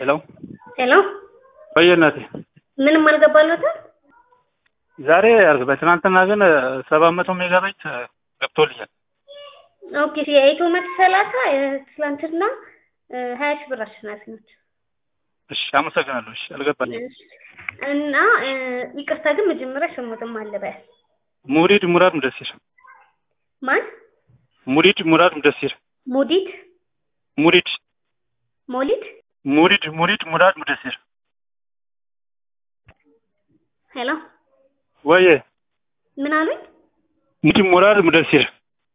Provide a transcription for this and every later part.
ሄሎ ሄሎ በየነቴ ምንም አልገባለሁት። ዛሬ በትናንትና ግን 700 ሜጋባይት ገብቶልኛል። ኦኬ የኢትዮ 130 ትላንትና 20 ሺህ ብር አሸናፊ ነች። እሺ አመሰግናለሁ። እሺ አልገባኝም እና ይቅርታ ግን መጀመሪያ ስሙትም አለበ ሙሪድ ሙራድ ሙደሲር ማን ሙሪድ ሙራድ ሙደሲር ሙዲድ ሙሪድ ሞሊድ ሙሪድ ሙራድ ሙደሲር ሄሎ ወይ ምን አሉኝ? ሙሪድ ሙራድ ሙደሲር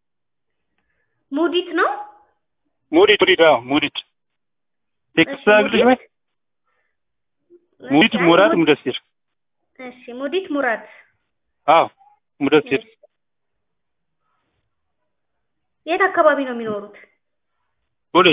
ሙዲት ነው ሙሪድ ሙሪድ ቴክስት አግልሽ ወይ ሙሪድ ሙራድ ሙደሲር እሺ ሙዲት ሙራድ አዎ ሙደሲር የት አካባቢ ነው የሚኖሩት? ቦሌ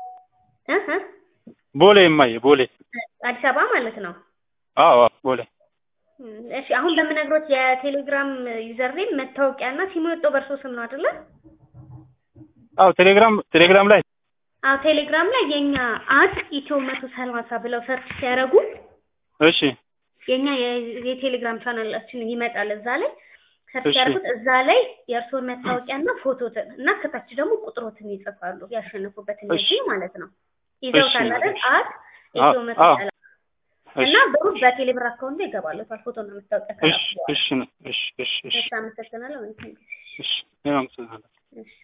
ቦሌ ማየ ቦሌ አዲስ አበባ ማለት ነው። አዎ ቦሌ እሺ አሁን በምነግሮት የቴሌግራም ዩዘር ኔም መታወቂያና ሲሙ የወጣው በርሶ ስም ነው አይደለ? አዎ ቴሌግራም ላይ አዎ ቴሌግራም ላይ የኛ ኢትዮ 130 ብለው ሰርች ሲያደርጉ እሺ የኛ የቴሌግራም ቻናላችን ይመጣል። እዛ ላይ ሰርች ያደርጉት እዛ ላይ የእርሶን መታወቂያና ፎቶትን እና ከታች ደግሞ ቁጥሮትን ይጽፋሉ። ያሸነፉበትን ልጅ ማለት ነው። ይዘው ካላደን ኢትዮ 130 እና በሩት በቴሌብር አካውንት ላይ ይገባሉ። ፎቶ ነው መታወቂያ ካላችሁ። እሺ አመሰግናለሁ። እሺ